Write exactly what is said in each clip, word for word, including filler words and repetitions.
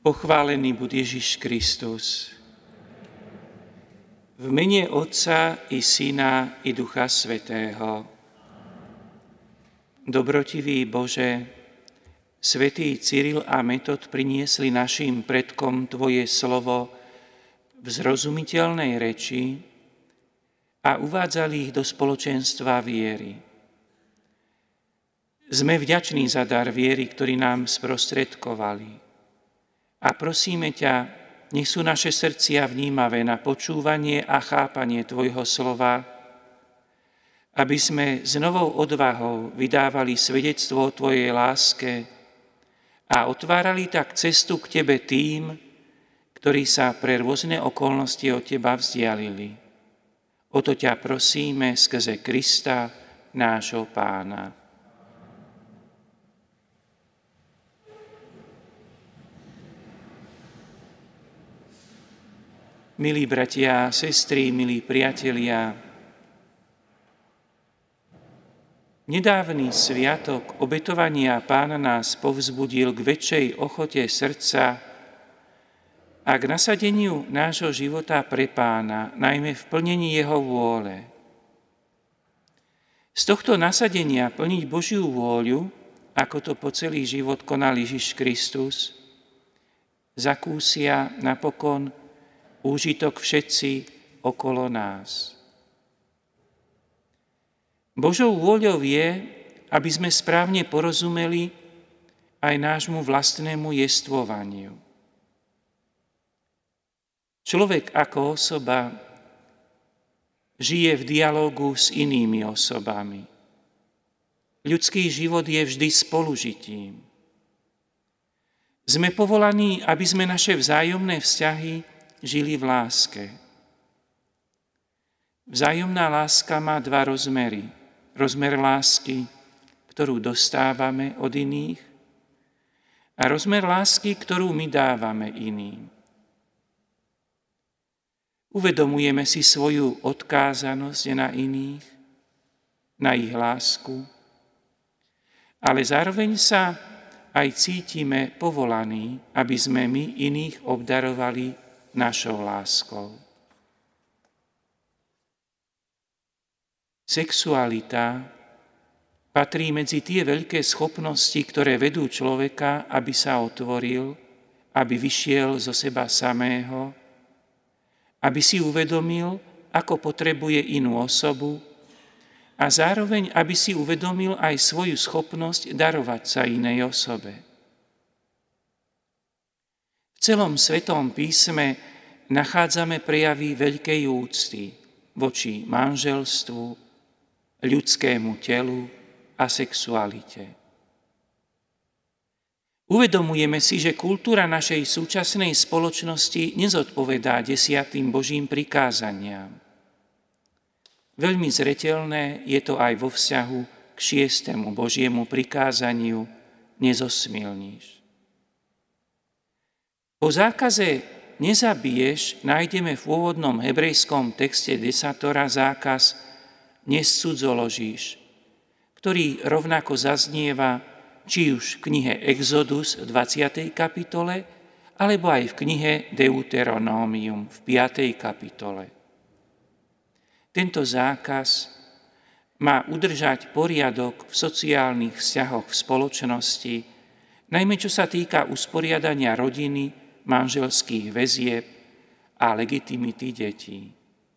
Pochválený buď Ježiš Kristus. V mene Otca i Syna i Ducha Svätého. Dobrotivý Bože, svätý Cyril a Metod priniesli našim predkom Tvoje slovo v zrozumiteľnej reči a uvádzali ich do spoločenstva viery. Sme vďační za dar viery, ktorý nám sprostredkovali. A prosíme ťa, nech sú naše srdcia vnímavé na počúvanie a chápanie Tvojho slova, aby sme s novou odvahou vydávali svedectvo o Tvojej láske a otvárali tak cestu k Tebe tým, ktorí sa pre rôzne okolnosti od Teba vzdialili. O to ťa prosíme skrze Krista, nášho Pána. Milí bratia a sestry, milí priatelia, nedávny sviatok obetovania Pána nás povzbudil k väčšej ochote srdca a k nasadeniu nášho života pre Pána, najmä v plnení Jeho vôle. Z tohto nasadenia plniť Božiu vôľu, ako to po celý život konal Ježiš Kristus, zakúsia napokon úžitok všetci okolo nás. Božou vôľou je, aby sme správne porozumeli aj nášmu vlastnému jestvovaniu. Človek ako osoba žije v dialógu s inými osobami. Ľudský život je vždy spolužitím. Sme povolaní, aby sme naše vzájomné vzťahy žili v láske. Vzájomná láska má dva rozmery. Rozmer lásky, ktorú dostávame od iných, a rozmer lásky, ktorú my dávame iným. Uvedomujeme si svoju odkázanosť na iných, na ich lásku, ale zároveň sa aj cítime povolaní, aby sme my iných obdarovali našou láskou. Sexualita patrí medzi tie veľké schopnosti, ktoré vedú človeka, aby sa otvoril, aby vyšiel zo seba samého, aby si uvedomil, ako potrebuje inú osobu a zároveň, aby si uvedomil aj svoju schopnosť darovať sa inej osobe. V celom Svetom písme nachádzame prejavy veľkej úcty voči manželstvu, ľudskému telu a sexualite. Uvedomujeme si, že kultúra našej súčasnej spoločnosti nezodpovedá desiatým Božím prikázaniam. Veľmi zreteľné je to aj vo vzťahu k šiestemu Božiemu prikázaniu nezosmilníš. Po zákaze nezabiješ nájdeme v pôvodnom hebrejskom texte desatora zákaz nescudzoložíš, ktorý rovnako zaznieva či už v knihe Exodus v dvadsiatej kapitole, alebo aj v knihe Deuteronómium v piatej kapitole. Tento zákaz má udržať poriadok v sociálnych vzťahoch v spoločnosti, najmä čo sa týka usporiadania rodiny, manželských väzieb a legitimity detí.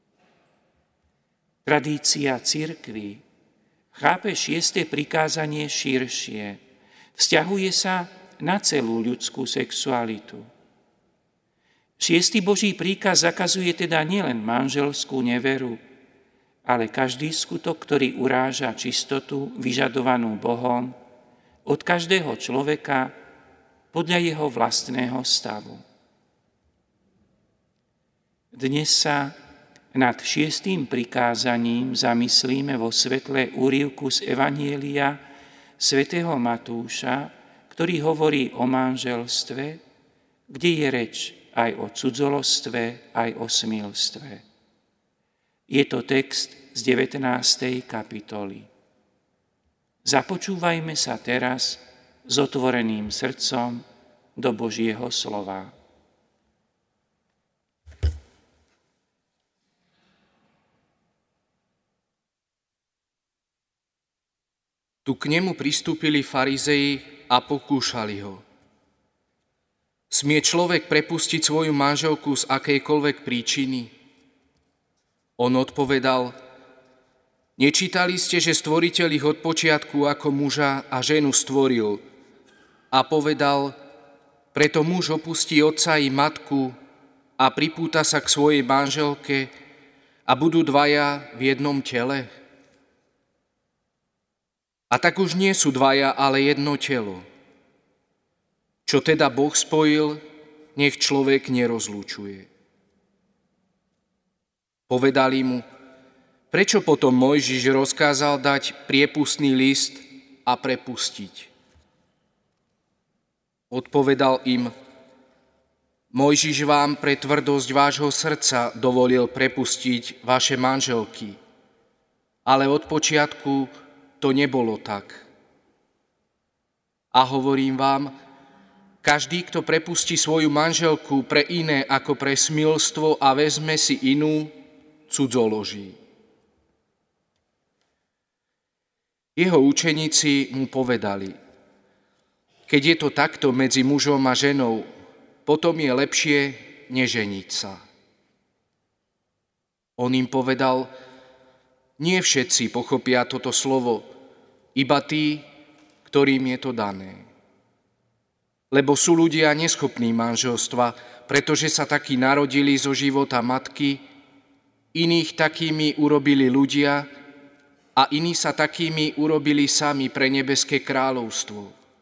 Tradícia cirkvi chápe šieste prikázanie širšie. Vzťahuje sa na celú ľudskú sexualitu. Šiesty Boží príkaz zakazuje teda nielen manželskú neveru, ale každý skutok, ktorý uráža čistotu vyžadovanú Bohom od každého človeka podľa jeho vlastného stavu. Dnes sa nad šiestým prikázaním zamyslíme vo svetle úryvku z Evanjelia svätého Matúša, ktorý hovorí o manželstve, kde je reč aj o cudzolostve, aj o smilstve. Je to text z devätnástej kapitoly. Započúvajme sa teraz s otvoreným srdcom do Božieho slova. Tu k nemu pristúpili farizeji a pokúšali ho. Smie človek prepustiť svoju manželku z akejkoľvek príčiny? On odpovedal: Nečítali ste, že Stvoriteľ ich od počiatku ako muža a ženu stvoril a povedal: preto muž opustí otca i matku a pripúta sa k svojej manželke a budú dvaja v jednom tele? A tak už nie sú dvaja, ale jedno telo. Čo teda Boh spojil, nech človek nerozlúčuje. Povedali mu: prečo potom Mojžiš rozkázal dať priepustný list a prepustiť? Odpovedal im: Mojžiš vám pre tvrdosť vášho srdca dovolil prepustiť vaše manželky, ale od počiatku to nebolo tak. A hovorím vám, každý, kto prepustí svoju manželku pre iné ako pre smilstvo a vezme si inú, cudzoloží. Jeho učeníci mu povedali: keď je to takto medzi mužom a ženou, potom je lepšie neženiť sa. On im povedal: nie všetci pochopia toto slovo, iba tí, ktorým je to dané. Lebo sú ľudia neschopní manželstva, pretože sa takí narodili zo života matky, iných takými urobili ľudia a iní sa takými urobili sami pre nebeské kráľovstvo.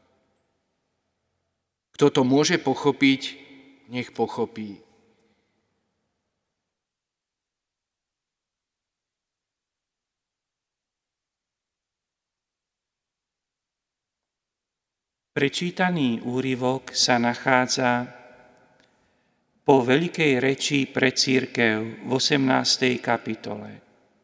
Kto to môže pochopiť, nech pochopí. Prečítaný úryvok sa nachádza po veľkej reči pre cirkev v osemnástej kapitole.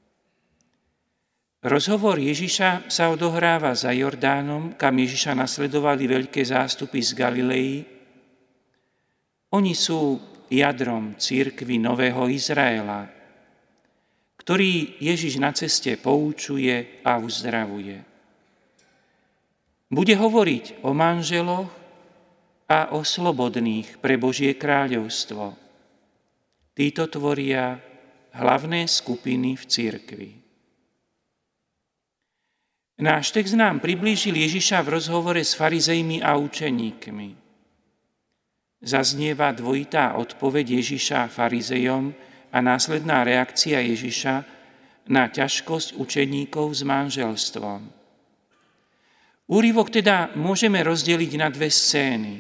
Rozhovor Ježiša sa odohráva za Jordánom, kam Ježiša nasledovali veľké zástupy z Galilei. Oni sú jadrom cirkvi Nového Izraela, ktorý Ježiš na ceste poučuje a uzdravuje. Bude hovoriť o manželoch a o slobodných pre Božie kráľovstvo. Títo tvoria hlavné skupiny v cirkvi. Náš text nám priblížil Ježiša v rozhovore s farizejmi a učeníkmi. Zaznieva dvojitá odpoveď Ježiša farizejom a následná reakcia Ježiša na ťažkosť učeníkov s manželstvom. Úryvok teda môžeme rozdeliť na dve scény.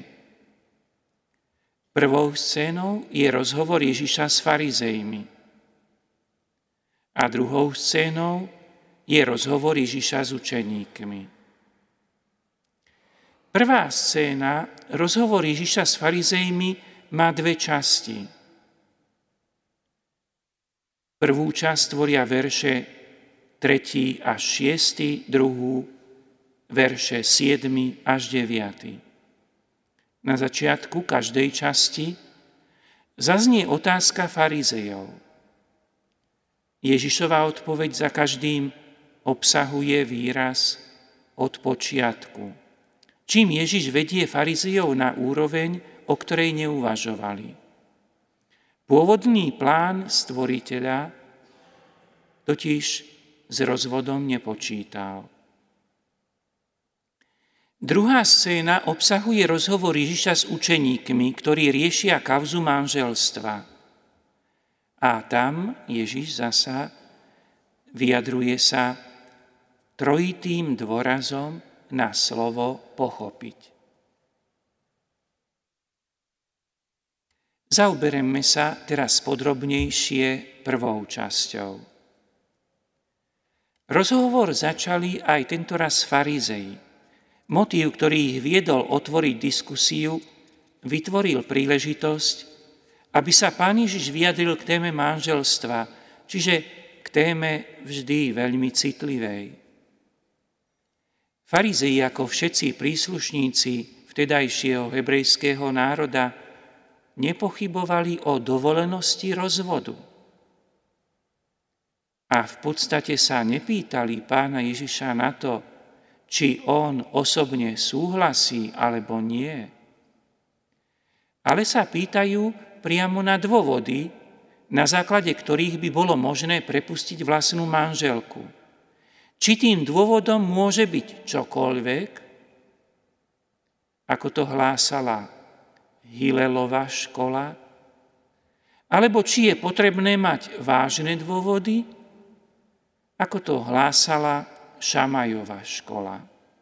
Prvou scénou je rozhovor Ježiša s farizejmi. A druhou scénou je rozhovor Ježiša s učeníkmi. Prvá scéna, rozhovor Ježiša s farizejmi, má dve časti. Prvú časť tvoria verše tretí až šiesty, druhú verše siedmy až deviaty. Na začiatku každej časti zaznie otázka farizejov. Ježišova odpoveď za každým obsahuje výraz od počiatku, čím Ježiš vedie farizejov na úroveň, o ktorej neuvažovali. Pôvodný plán Stvoriteľa totiž s rozvodom nepočítal. Druhá scéna obsahuje rozhovor Ježiša s učeníkmi, ktorí riešia kauzu manželstva. A tam Ježiš zasa vyjadruje sa trojitým dôrazom na slovo pochopiť. Zaobereme sa teraz podrobnejšie prvou časťou. Rozhovor začali aj tentoraz farizeji. Motív, ktorý ich viedol otvoriť diskusiu, vytvoril príležitosť, aby sa Pán Ježiš vyjadril k téme manželstva, čiže k téme vždy veľmi citlivej. Farizei, ako všetci príslušníci vtedajšieho hebrejského národa nepochybovali o dovolenosti rozvodu. A v podstate sa nepýtali Pána Ježiša na to, či on osobne súhlasí alebo nie. Ale sa pýtajú priamo na dôvody, na základe ktorých by bolo možné prepustiť vlastnú manželku. Či tým dôvodom môže byť čokoľvek, ako to hlásala Hillelova škola, alebo či je potrebné mať vážne dôvody, ako to hlásala Šamajova škola.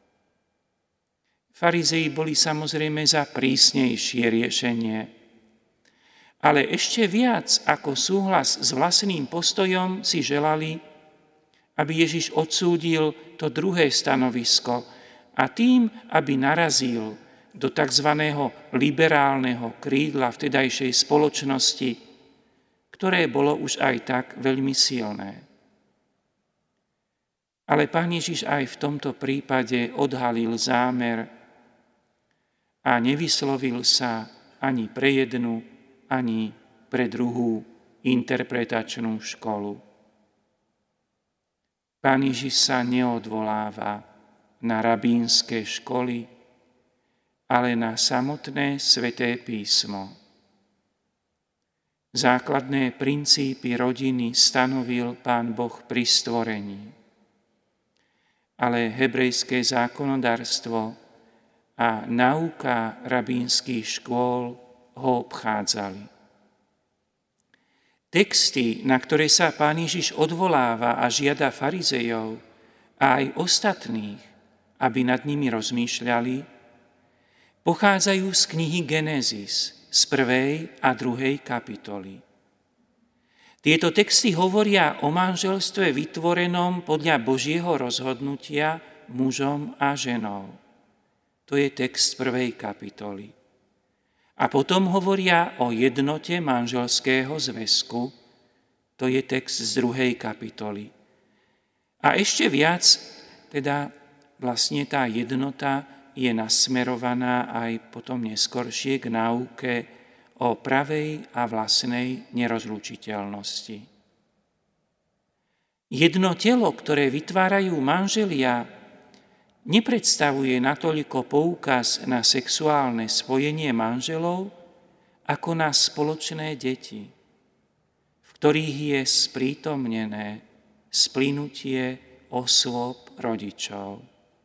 Farizei boli samozrejme za prísnejšie riešenie, ale ešte viac ako súhlas s vlastným postojom si želali, aby Ježiš odsúdil to druhé stanovisko a tým, aby narazil do tzv. Liberálneho krídla vtedajšej spoločnosti, ktoré bolo už aj tak veľmi silné. Ale Pán Ježiš aj v tomto prípade odhalil zámer a nevyslovil sa ani pre jednu, ani pre druhú interpretačnú školu. Pán Ježiš sa neodvoláva na rabínske školy, ale na samotné Sväté písmo. Základné princípy rodiny stanovil Pán Boh pri stvorení. Ale hebrejské zákonodárstvo a náuka rabínskych škôl ho obchádzali. Texty, na ktoré sa Pán Ježiš odvoláva a žiada farizejov a aj ostatných, aby nad nimi rozmýšľali, pochádzajú z knihy Genézis z prvej a druhej kapitoly. Tieto texty hovoria o manželstve vytvorenom podľa Božieho rozhodnutia mužom a ženou. To je text prvej kapitoly. A potom hovoria o jednote manželského zväzku. To je text z druhej kapitoly. A ešte viac, teda vlastne tá jednota je nasmerovaná aj potom neskoršie k náuke o pravej a vlastnej nerozlučiteľnosti. Jedno telo, ktoré vytvárajú manželia, nepredstavuje natoľko poukaz na sexuálne spojenie manželov, ako na spoločné deti, v ktorých je sprítomnené splynutie osôb rodičov.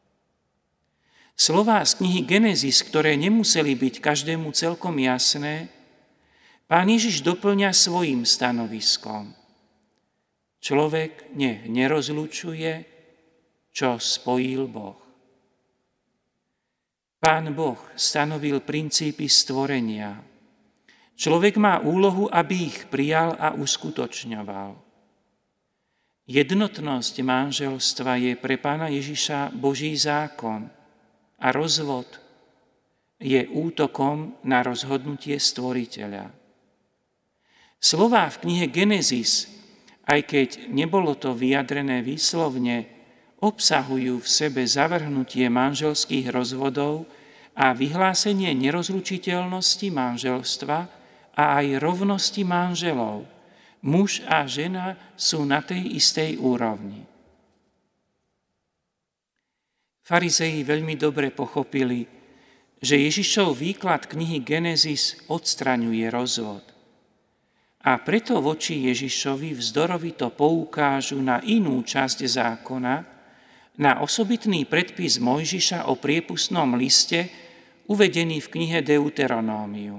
Slová z knihy Genézis, ktoré nemuseli byť každému celkom jasné, Pán Ježiš doplňa svojím stanoviskom. Človek nech nerozlučuje, čo spojil Boh. Pán Boh stanovil princípy stvorenia. Človek má úlohu, aby ich prijal a uskutočňoval. Jednotnosť manželstva je pre Pána Ježiša Boží zákon a rozvod je útokom na rozhodnutie Stvoriteľa. Slová v knihe Genézis, aj keď nebolo to vyjadrené výslovne, obsahujú v sebe zavrhnutie manželských rozvodov a vyhlásenie nerozlučiteľnosti manželstva a aj rovnosti manželov. Muž a žena sú na tej istej úrovni. Farizei veľmi dobre pochopili, že Ježišov výklad knihy Genézis odstraňuje rozvod. A preto voči Ježišovi vzdorovito poukážu na inú časť zákona, na osobitný predpis Mojžiša o priepustnom liste, uvedený v knihe Deuteronómium.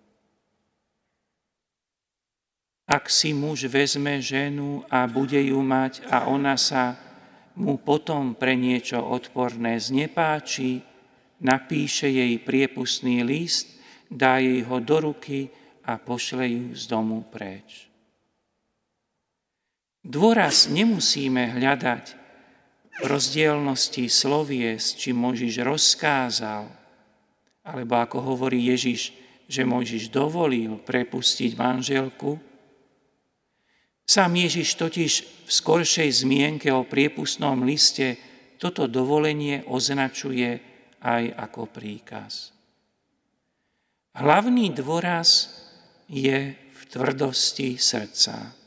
Ak si muž vezme ženu a bude ju mať a ona sa mu potom pre niečo odporné znepáči, napíše jej priepustný list, dá jej ho do ruky a pošle ju z domu preč. Dôraz nemusíme hľadať v rozdielnosti slovies, či Mojžiš rozkázal, alebo ako hovorí Ježiš, že Mojžiš dovolil prepustiť manželku. Sám Ježiš totiž v skoršej zmienke o priepustnom liste toto dovolenie označuje aj ako príkaz. Hlavný dôraz je v tvrdosti srdca.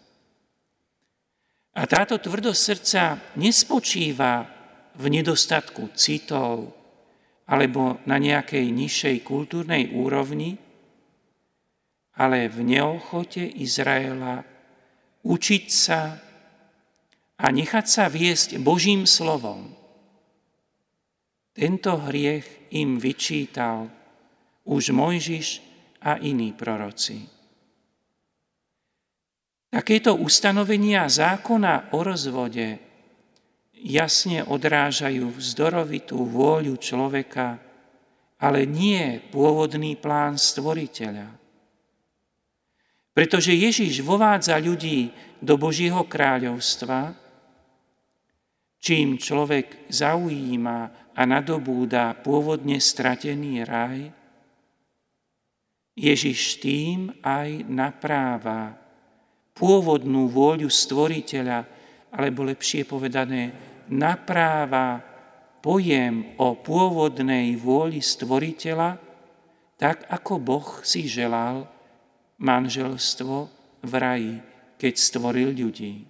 A táto tvrdosť srdca nespočíva v nedostatku citov alebo na nejakej nižšej kultúrnej úrovni, ale v neochote Izraela učiť sa a nechať sa viesť Božím slovom. Tento hriech im vyčítal už Mojžiš a iní proroci. Takéto ustanovenia zákona o rozvode jasne odrážajú vzdorovitú vôľu človeka, ale nie pôvodný plán Stvoriteľa. Pretože Ježiš vovádza ľudí do Božieho kráľovstva, čím človek zaujíma a nadobúda pôvodne stratený raj, Ježiš tým aj napráva pôvodnú vôľu Stvoriteľa, alebo lepšie povedané, napráva pojem o pôvodnej vôli Stvoriteľa, tak ako Boh si želal manželstvo v raji, keď stvoril ľudí.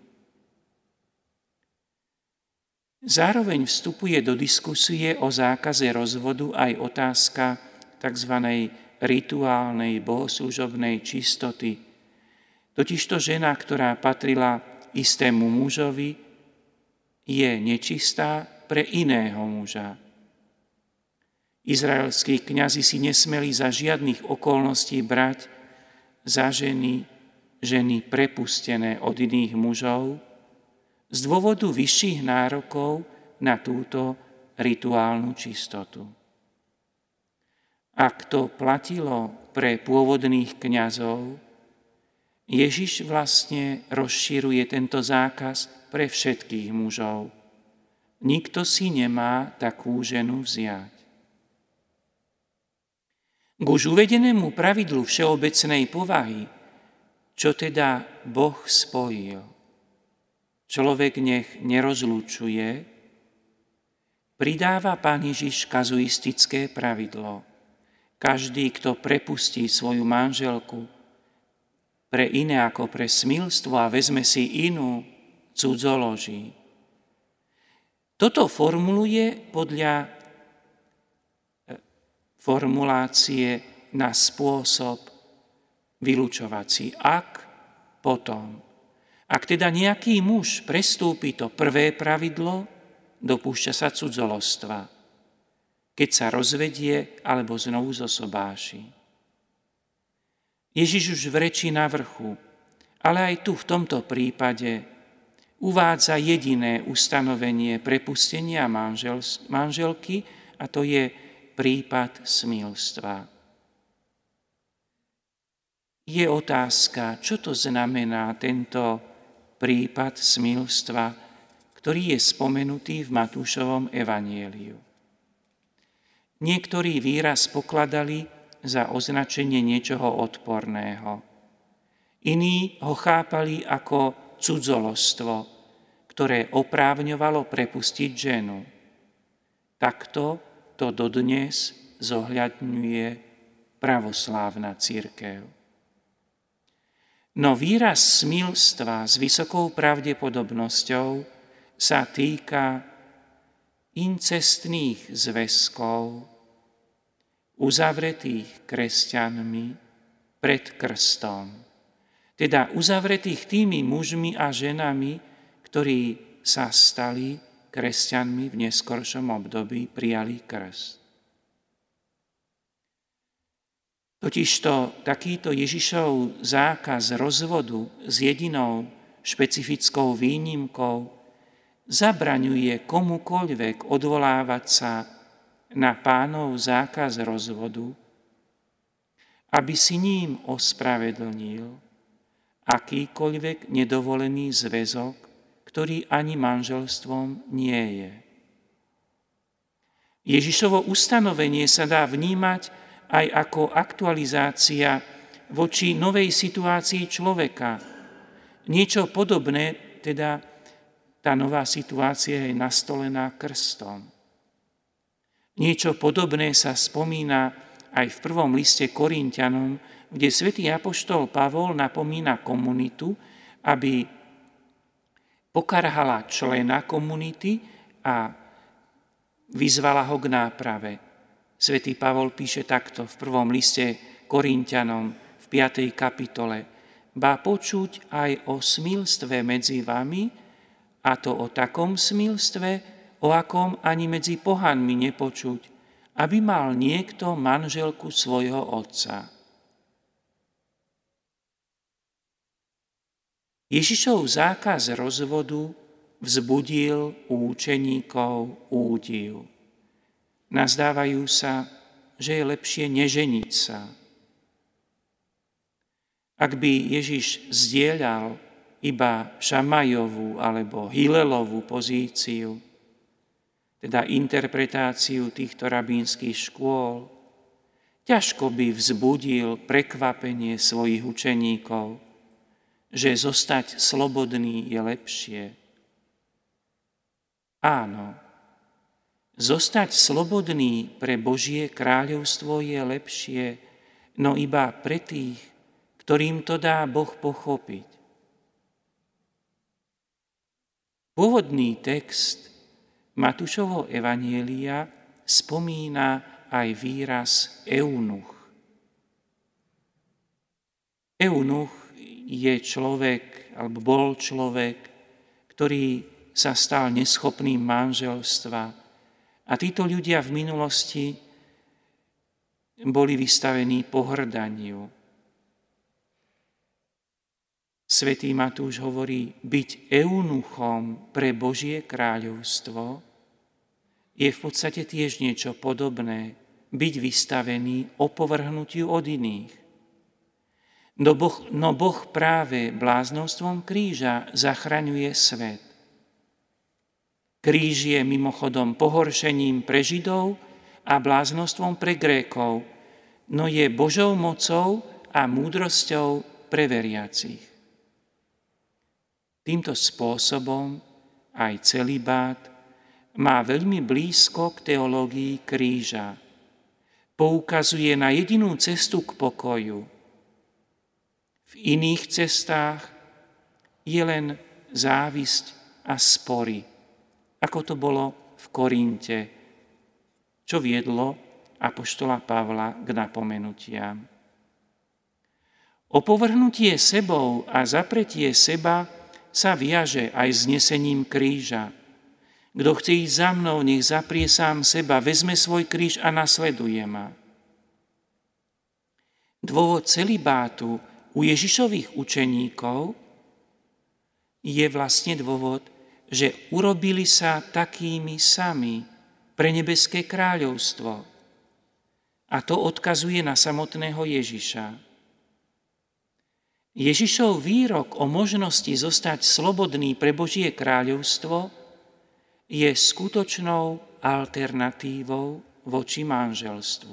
Zároveň vstupuje do diskusie o zákaze rozvodu aj otázka tzv. Rituálnej bohoslužobnej čistoty. Totižto žena, ktorá patrila istému mužovi, je nečistá pre iného muža. Izraelskí kňazi si nesmeli za žiadnych okolností brať za ženy, ženy prepustené od iných mužov z dôvodu vyšších nárokov na túto rituálnu čistotu. Ak to platilo pre pôvodných kňazov, Ježiš vlastne rozširuje tento zákaz pre všetkých mužov. Nikto si nemá takú ženu vziať. K už uvedenému pravidlu všeobecnej povahy, čo teda Boh spojil, človek nech nerozlučuje, pridáva Pán Ježiš kazuistické pravidlo. Každý, kto prepustí svoju manželku pre iné ako pre smilstvo a vezme si inú, cudzoloží. Toto formuluje podľa formulácie na spôsob vylučovací. Ak, potom. Ak teda nejaký muž prestúpi to prvé pravidlo, dopúšťa sa cudzoložstva, keď sa rozvedie alebo znovu zosobáši. Ježiš už v reči na vrchu, ale aj tu v tomto prípade uvádza jediné ustanovenie prepustenia manžel, manželky, a to je prípad smilstva. Je otázka, čo to znamená tento prípad smilstva, ktorý je spomenutý v Matúšovom evanjeliu. Niektorí výraz pokladali za označenie niečoho odporného. Iní ho chápali ako cudzoložstvo, ktoré oprávňovalo prepustiť ženu. Takto to dodnes zohľadňuje pravoslávna cirkev. No výraz smilstva s vysokou pravdepodobnosťou sa týka incestných zväzkov uzavretých kresťanmi pred krstom. Teda uzavretých tými mužmi a ženami, ktorí sa stali kresťanmi v neskoršom období, prijali krst. Totižto takýto Ježišov zákaz rozvodu s jedinou špecifickou výnimkou zabraňuje komukoľvek odvolávať sa na Pánov zákaz rozvodu, aby si ním ospravedlnil akýkoľvek nedovolený zväzok, ktorý ani manželstvom nie je. Ježišovo ustanovenie sa dá vnímať aj ako aktualizácia voči novej situácii človeka. Niečo podobné, teda tá nová situácia je nastolená krstom. Niečo podobné sa spomína aj v prvom liste Korinťanom, kde svätý apoštol Pavol napomína komunitu, aby pokarhala člena komunity a vyzvala ho k náprave. Svätý Pavol píše takto v prvom liste Korinťanom v piatej kapitole. Ba počuť aj o smilstve medzi vami, a to o takom smilstve, o akom ani medzi pohanmi nepočuť, aby mal niekto manželku svojho otca. Ježišov zákaz rozvodu vzbudil u učeníkov údiv. Nazdávajú sa, že je lepšie neženiť sa. Ak by Ježiš zdieľal iba Šamajovú alebo Hilelovú pozíciu, teda interpretáciu týchto rabínskych škôl, ťažko by vzbudil prekvapenie svojich učeníkov, že zostať slobodný je lepšie. Áno, zostať slobodný pre Božie kráľovstvo je lepšie, no iba pre tých, ktorým to dá Boh pochopiť. Pôvodný text Matúšovho evanjelia spomína aj výraz eunuch. Eunuch je človek, alebo bol človek, ktorý sa stal neschopným manželstva. A títo ľudia v minulosti boli vystavení pohrdaniu. Svätý Matúš hovorí, byť eunuchom pre Božie kráľovstvo je v podstate tiež niečo podobné, byť vystavený opovrhnutiu od iných. No boh, no boh práve bláznostvom kríža zachraňuje svet. Kríž je mimochodom pohoršením pre Židov a bláznostvom pre Grékov, no je Božou mocou a múdrosťou pre veriacich. Týmto spôsobom aj celibát má veľmi blízko k teológii kríža. Poukazuje na jedinú cestu k pokoju. V iných cestách je len závisť a spory, ako to bolo v Korinte, čo viedlo apoštola Pavla k napomenutiam. Opovrhnutie sebou a zapretie seba sa viaže aj s nesením kríža. Kto chce ísť za mnou, nech zaprie sám seba, vezme svoj kríž a nasleduje ma. Dôvod celibátu u Ježišových učeníkov je vlastne dôvod, že urobili sa takými sami pre nebeské kráľovstvo. A to odkazuje na samotného Ježiša. Ježišov výrok o možnosti zostať slobodný pre Božie kráľovstvo je skutočnou alternatívou voči manželstvu.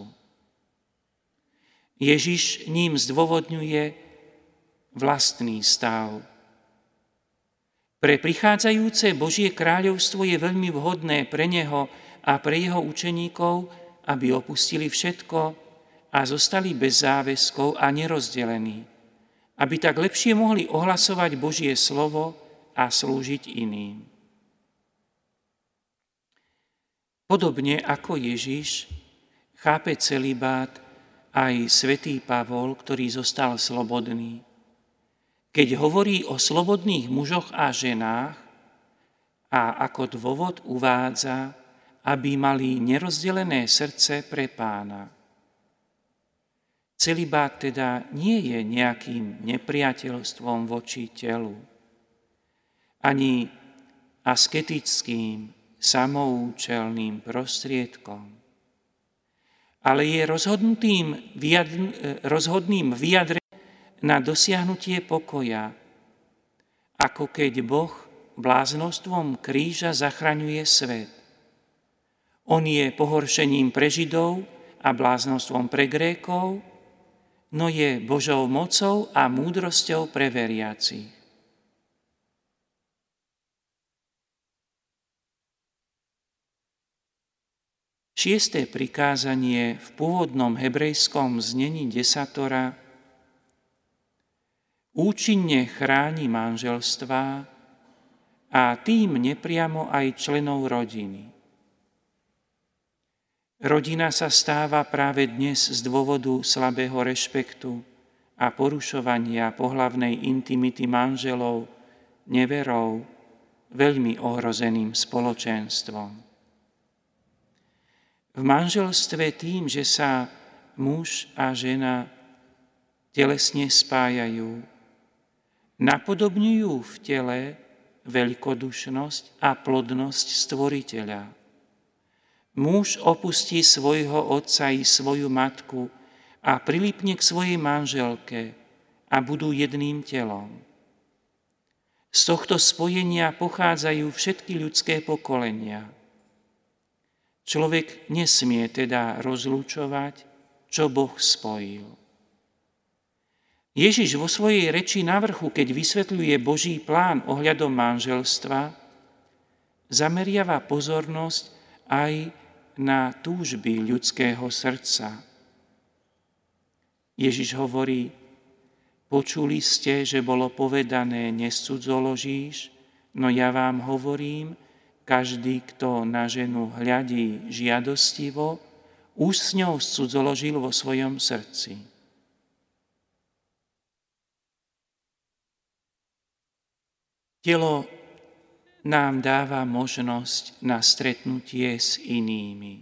Ježiš ním zdôvodňuje vlastný stav. Pre prichádzajúce Božie kráľovstvo je veľmi vhodné pre neho a pre jeho učeníkov, aby opustili všetko a zostali bez záväzkov a nerozdelení, aby tak lepšie mohli ohlasovať Božie slovo a slúžiť iným. Podobne ako Ježiš chápe celibát aj svätý Pavol, ktorý zostal slobodný. Keď hovorí o slobodných mužoch a ženách a ako dôvod uvádza, aby mali nerozdelené srdce pre Pána. Celibát teda nie je nejakým nepriateľstvom voči telu, ani asketickým, samoučelným prostriedkom, ale je rozhodnutým vyjadr- rozhodným vyjadrením na dosiahnutie pokoja, ako keď Boh bláznostvom kríža zachraňuje svet. On je pohoršením pre Židov a bláznostvom pre Grékov, no je Božou mocou a múdrosťou pre veriacich. šiesté prikázanie v pôvodnom hebrejskom znení desatora účinne chráni manželstvá a tým nepriamo aj členov rodiny. Rodina sa stáva práve dnes z dôvodu slabého rešpektu a porušovania pohlavnej intimity manželov, neverov, veľmi ohrozeným spoločenstvom. V manželstve tým, že sa muž a žena telesne spájajú, napodobňujú v tele veľkodušnosť a plodnosť Stvoriteľa. Muž opustí svojho otca i svoju matku a prilipne k svojej manželke a budú jedným telom. Z tohto spojenia pochádzajú všetky ľudské pokolenia. Človek nesmie teda rozlúčovať, čo Boh spojil. Ježiš vo svojej reči na vrchu, keď vysvetľuje Boží plán ohľadom manželstva, zameriava pozornosť aj na túžby ľudského srdca. Ježiš hovorí: počuli ste, že bolo povedané, nescudzoložíš, no ja vám hovorím, každý, kto na ženu hľadí žiadostivo, už s ňou scudzoložil vo svojom srdci. Telo nám dáva možnosť na stretnutie s inými.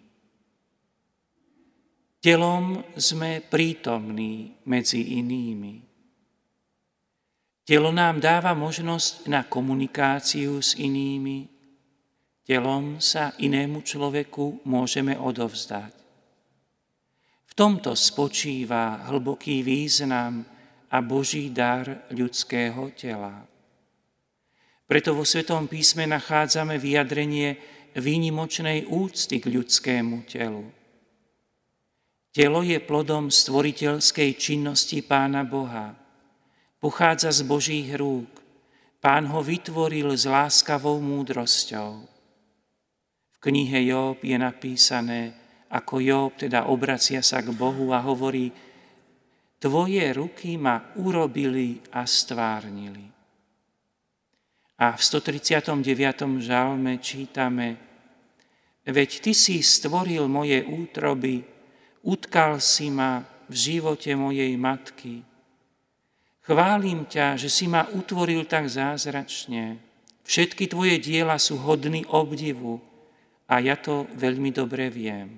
Telom sme prítomní medzi inými. Telo nám dáva možnosť na komunikáciu s inými. Telom sa inému človeku môžeme odovzdať. V tomto spočíva hlboký význam a Boží dar ľudského tela. Preto vo Svetom písme nachádzame vyjadrenie výnimočnej úcty k ľudskému telu. Telo je plodom stvoriteľskej činnosti Pána Boha. Pochádza z Božích rúk. Pán ho vytvoril s láskavou múdrosťou. V knihe Jób je napísané, ako Jób teda obracia sa k Bohu a hovorí: Tvoje ruky ma urobili a stvárnili. A v stotridsiatom deviatom žalme čítame: Veď Ty si stvoril moje útroby, utkal si ma v živote mojej matky. Chválim ťa, že si ma utvoril tak zázračne. Všetky Tvoje diela sú hodný obdivu a ja to veľmi dobre viem.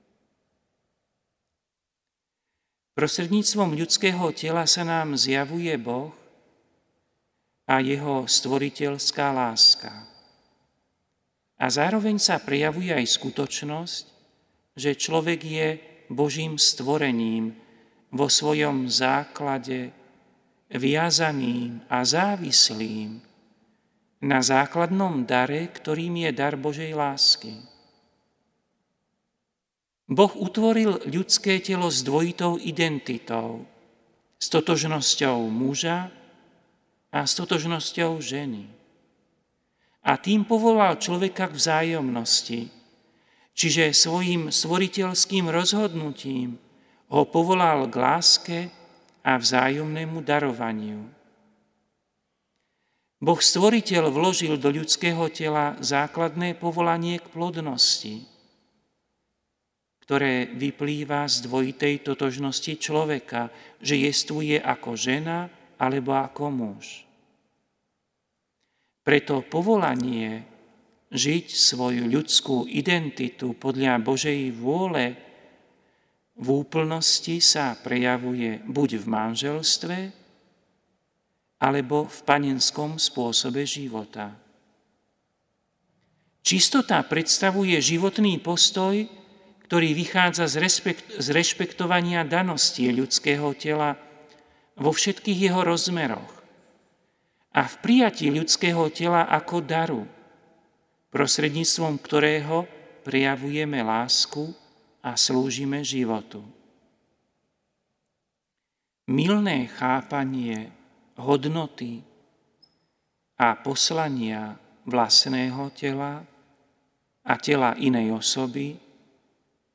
Prostredníctvom ľudského tela sa nám zjavuje Boh a jeho stvoriteľská láska. A zároveň sa prejavuje aj skutočnosť, že človek je Božím stvorením vo svojom základe, viazaným a závislým na základnom dare, ktorým je dar Božej lásky. Boh utvoril ľudské telo s dvojitou identitou, s totožnosťou muža a s totožnosťou ženy. A tým povolal človeka k vzájomnosti, čiže svojím stvoriteľským rozhodnutím ho povolal k láske a vzájomnému darovaniu. Boh stvoriteľ vložil do ľudského tela základné povolanie k plodnosti, ktoré vyplýva z dvojitej totožnosti človeka, že jestvuje ako žena alebo ako muž. Preto povolanie žiť svoju ľudskú identitu podľa Božej vôle v úplnosti sa prejavuje buď v manželstve, alebo v panenskom spôsobe života. Čistota predstavuje životný postoj, ktorý vychádza z, respekt, z rešpektovania danosti ľudského tela vo všetkých jeho rozmeroch a v prijatí ľudského tela ako daru, prostredníctvom ktorého prejavujeme lásku a slúžime životu. Mylné chápanie hodnoty a poslania vlastného tela a tela inej osoby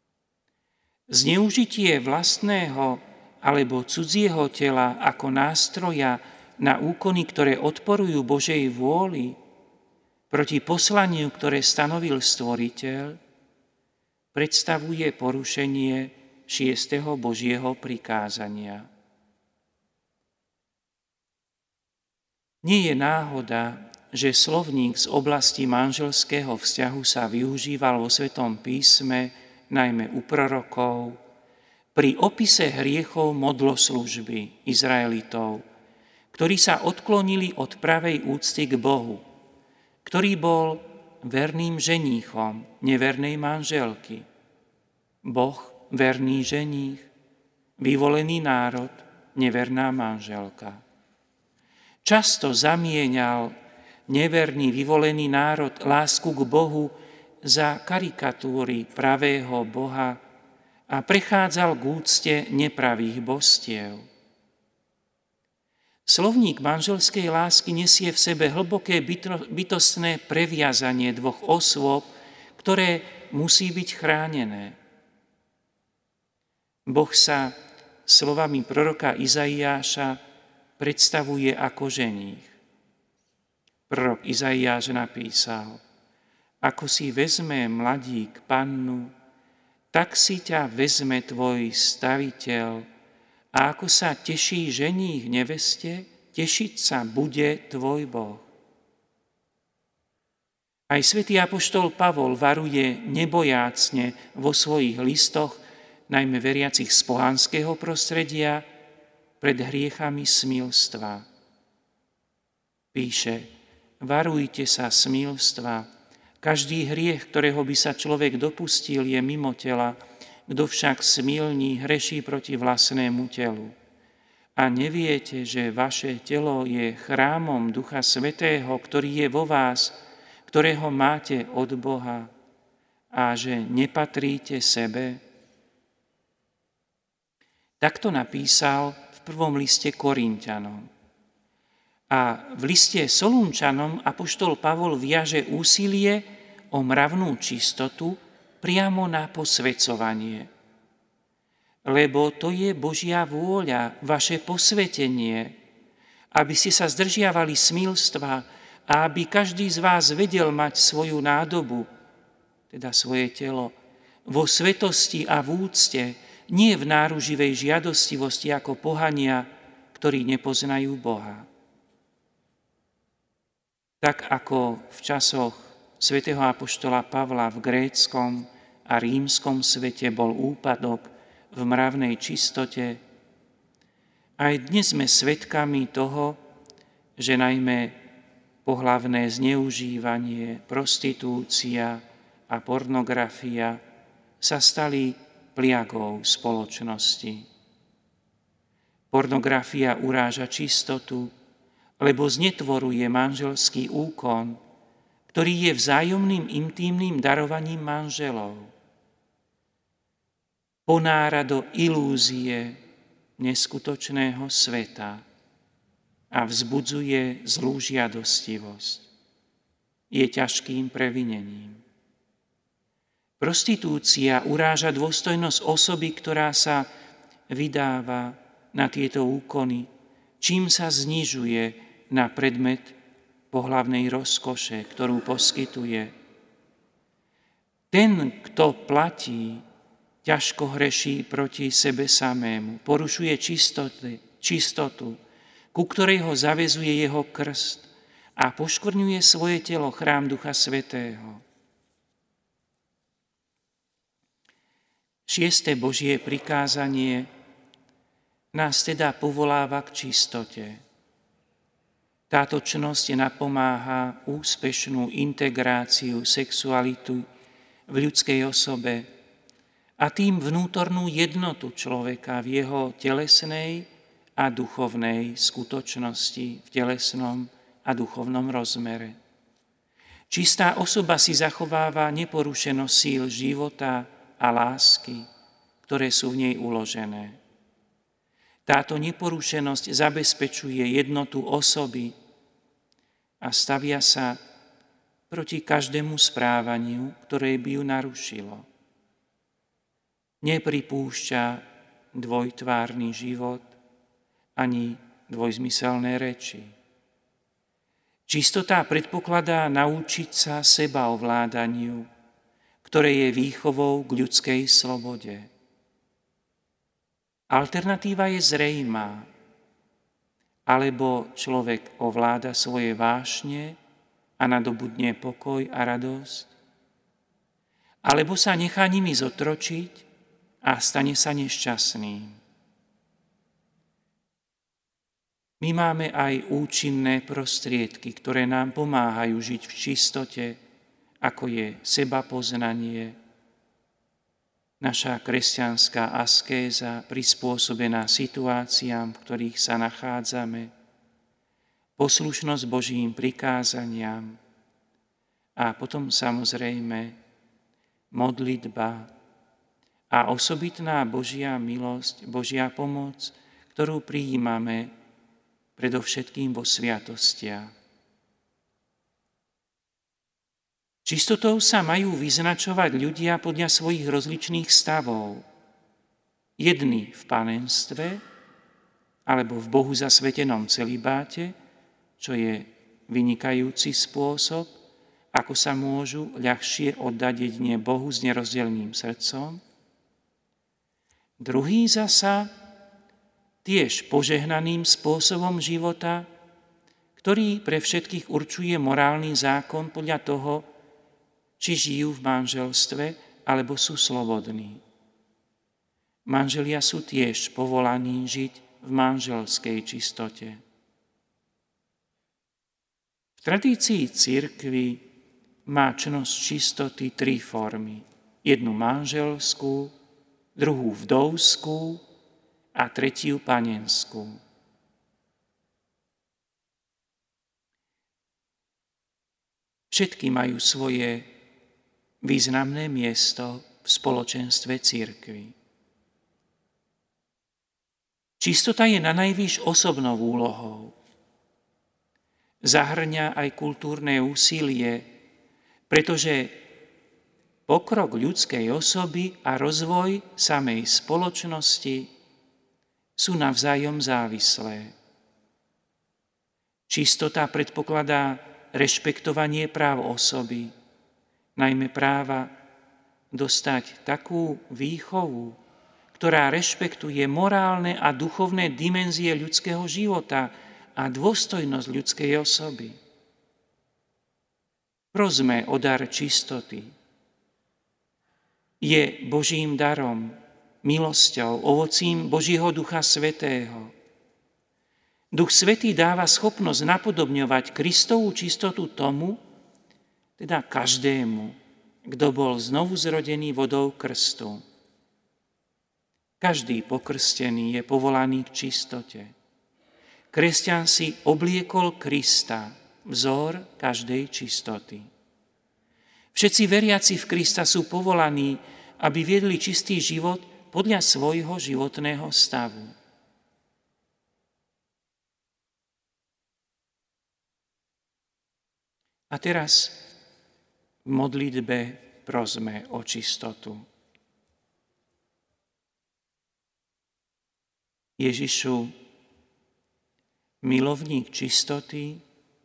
Zneužitie vlastného alebo cudzieho tela ako nástroja na úkony, ktoré odporujú Božej vôli, proti poslaniu, ktoré stanovil Stvoriteľ, predstavuje porušenie šiesteho Božieho prikázania. Nie je náhoda, že slovník z oblasti manželského vzťahu sa využíval vo Svätom písme, najmä u prorokov, pri opise hriechov modloslužby Izraelitov, ktorí sa odklonili od pravej úcty k Bohu, ktorý bol verným ženíchom nevernej manželky. Boh, verný ženích, vyvolený národ, neverná manželka. Často zamieňal neverný vyvolený národ lásku k Bohu za karikatúry pravého Boha a prechádzal k úcte nepravých božstiev. Slovník manželskej lásky nesie v sebe hlboké bytostné previazanie dvoch osôb, ktoré musí byť chránené. Boh sa slovami proroka Izaiáša predstavuje ako ženích. Prorok Izaiáš napísal: Ako si vezme mladík pannu, tak si ťa vezme tvoj staviteľ, a ako sa teší ženích neveste, tešiť sa bude tvoj Boh. Aj svätý apoštol Pavol varuje nebojácne vo svojich listoch, najmä veriacich z pohanského prostredia, pred hriechami smilstva. Píše: Varujte sa smilstva. Každý hriech, ktorého by sa človek dopustil, je mimo tela, kto však smilní, hreší proti vlastnému telu. A neviete, že vaše telo je chrámom Ducha Svätého, ktorý je vo vás, ktorého máte od Boha, a že nepatríte sebe? Takto napísal v prvom liste Korinťanom. A v liste Solúnčanom apoštol Pavol viaže úsilie o mravnú čistotu priamo na posväcovanie. Lebo to je Božia vôľa, vaše posvätenie, aby ste sa zdržiavali smilstva a aby každý z vás vedel mať svoju nádobu, teda svoje telo, vo svetosti a v úcte, nie v náruživej žiadostivosti ako pohania, ktorí nepoznajú Boha. Tak ako v časoch svätého apoštola Pavla v gréckom a rímskom svete bol úpadok v mravnej čistote, aj dnes sme svedkami toho, že najmä pohlavné zneužívanie, prostitúcia a pornografia sa stali pliagou spoločnosti. Pornografia uráža čistotu, lebo znetvoruje manželský úkon, ktorý je vzájomným intímnym darovaním manželov. Ponára do ilúzie neskutočného sveta a vzbudzuje zlú žiadostivosť. Je ťažkým previnením. Prostitúcia uráža dôstojnosť osoby, ktorá sa vydáva na tieto úkony, čím sa znižuje na predmet pohlavnej rozkoše, ktorú poskytuje. Ten, kto platí, ťažko hreší proti sebe samému, porušuje čistoty, čistotu, ku ktorej ho zavezuje jeho krst a poškvrňuje svoje telo, chrám Ducha Svätého. Šieste Božie prikázanie nás teda povoláva k čistote. Táto čnosť napomáha úspešnú integráciu sexuality v ľudskej osobe a tým vnútornú jednotu človeka v jeho telesnej a duchovnej skutočnosti, v telesnom a duchovnom rozmere. Čistá osoba si zachováva neporušenosť síl života a lásky, ktoré sú v nej uložené. Táto neporušenosť zabezpečuje jednotu osoby a stavia sa proti každému správaniu, ktoré by ju narušilo. nepripúšťa dvojtvárny život ani dvojzmyselné reči. Čistota predpokladá naučiť sa seba ovládaniu, ktoré je výchovou k ľudskej slobode. Alternatíva je zrejmá. Alebo človek ovláda svoje vášne a nadobudne pokoj a radosť, alebo sa nechá nimi zotročiť a stane sa nešťastným. My máme aj účinné prostriedky, ktoré nám pomáhajú žiť v čistote, ako je sebapoznanie, naša kresťanská askéza prispôsobená situáciám, v ktorých sa nachádzame, poslušnosť Božím prikázaniam a potom samozrejme modlitba a osobitná Božia milosť, Božia pomoc, ktorú prijímame predovšetkým vo sviatostiach. Čistotou sa majú vyznačovať ľudia podľa svojich rozličných stavov. Jedni v panenstve, alebo v Bohu zasvetenom celibáte, čo je vynikajúci spôsob, ako sa môžu ľahšie oddať jedine Bohu s nerozdielným srdcom. Druhý zasa tiež požehnaným spôsobom života, ktorý pre všetkých určuje morálny zákon podľa toho, či žijú v manželstve, alebo sú slobodní. Manželia sú tiež povolaní žiť v manželskej čistote. V tradícii cirkvi má čnosť čistoty tri formy. Jednu manželskú, druhú vdovskú a tretiu panenskú. Všetky majú svoje významné miesto v spoločenstve cirkvi. Čistota je nanajvýš osobnou úlohou. Zahrňa aj kultúrne úsilie, pretože pokrok ľudskej osoby a rozvoj samej spoločnosti sú navzájom závislé. Čistota predpokladá rešpektovanie práv osoby, najmä práva dostať takú výchovu, ktorá rešpektuje morálne a duchovné dimenzie ľudského života a dôstojnosť ľudskej osoby. Prosme o dar čistoty. Je Božím darom, milosťou, ovocím Božieho Ducha Svätého. Duch Svätý dáva schopnosť napodobňovať Kristovú čistotu tomu, teda každému, kto bol znovu zrodený vodou krstu. Každý pokrstený je povolaný k čistote. Kresťan si obliekol Krista, vzor každej čistoty. Všetci veriaci v Krista sú povolaní, aby viedli čistý život podľa svojho životného stavu. A teraz v modlitbe prosme o čistotu. Ježišu, milovník čistoty,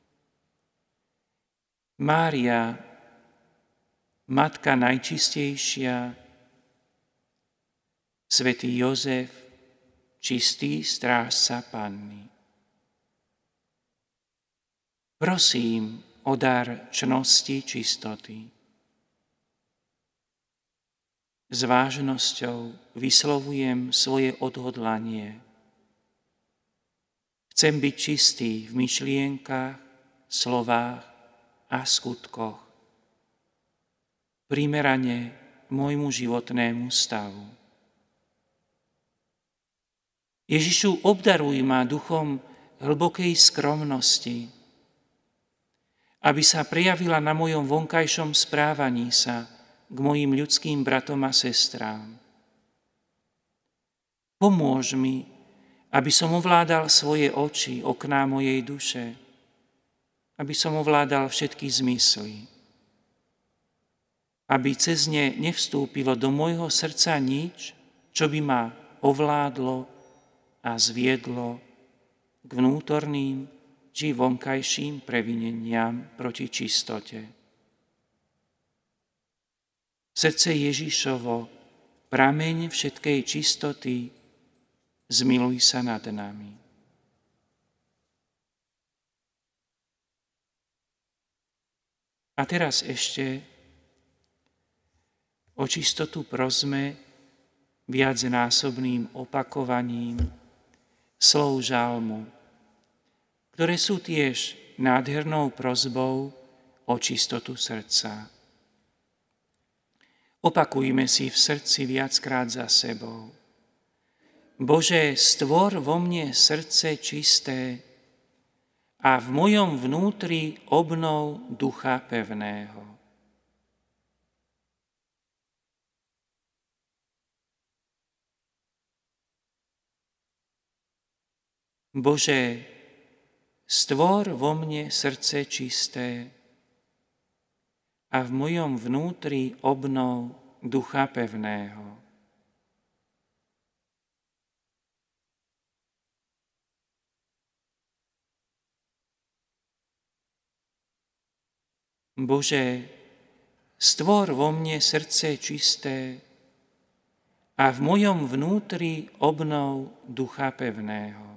Mária, Matka najčistejšia, svätý Jozef, čistý strážca Panny. Prosím o dar čnosti čistoty. S vážnosťou vyslovujem svoje odhodlanie. Chcem byť čistý v myšlienkach, slovách a skutkoch, primerane môjmu životnému stavu. Ježišu, obdaruj ma duchom hlbokej skromnosti, aby sa prejavila na mojom vonkajšom správaní sa k mojim ľudským bratom a sestrám. Pomôž mi, aby som ovládal svoje oči, okná mojej duše, aby som ovládal všetky zmysly. aby cez ne nevstúpilo do môjho srdca nič, čo by ma ovládlo a zviedlo k vnútorným či vonkajším previneniam proti čistote. Srdce Ježišovo, prameň všetkej čistoty, zmiluj sa nad nami. A teraz ešte o čistotu prosme viacnásobným opakovaním slov žalmu, ktoré sú tiež nádhernou prosbou o čistotu srdca. Opakujme si v srdci viackrát za sebou. Bože, stvor vo mne srdce čisté a v mojom vnútri obnov ducha pevného. Bože, stvor vo mne srdce čisté a v mojom vnútri obnov ducha pevného. Bože, stvor vo mne srdce čisté a v mojom vnútri obnov ducha pevného.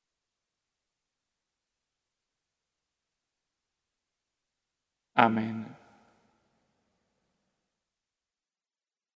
Amen.